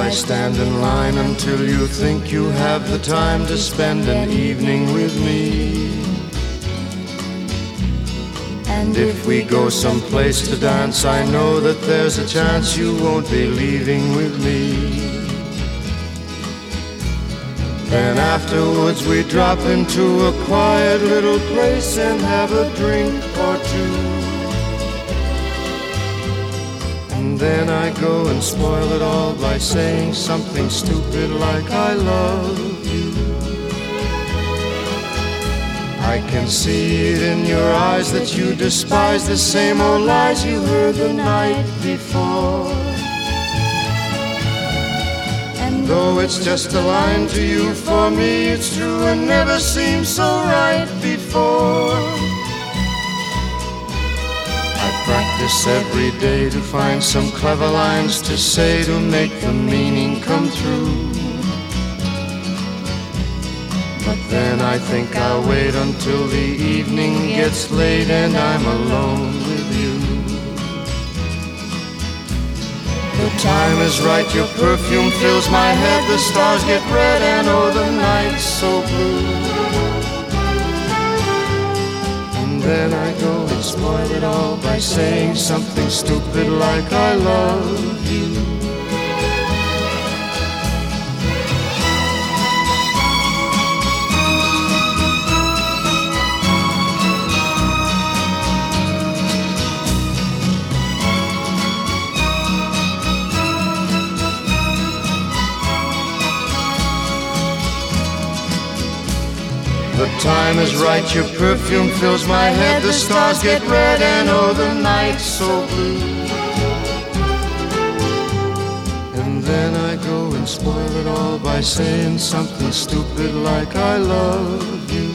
I stand in line until you think you have the time to spend an evening with me. And if we go someplace to dance, I know that there's a chance you won't be leaving with me. Then afterwards we drop into a quiet little place and have a drink or two. And then I go and spoil it all by saying something stupid like I love you. I can see it in your eyes that you despise the same old lies you heard the night before. And though it's just a line to you, for me it's true and never seemed so right before. I practice every day to find some clever lines to say to make the meaning come through. But then I think I'll wait until the evening gets late and I'm alone with you. The time is right, your perfume fills my head, the stars get red and oh the night's so blue. And then I go and spoil it all by saying something stupid like I love you. The time is right, your perfume fills my head, the stars get red and oh the night's so blue. And then I go and spoil it all by saying something stupid like I love you.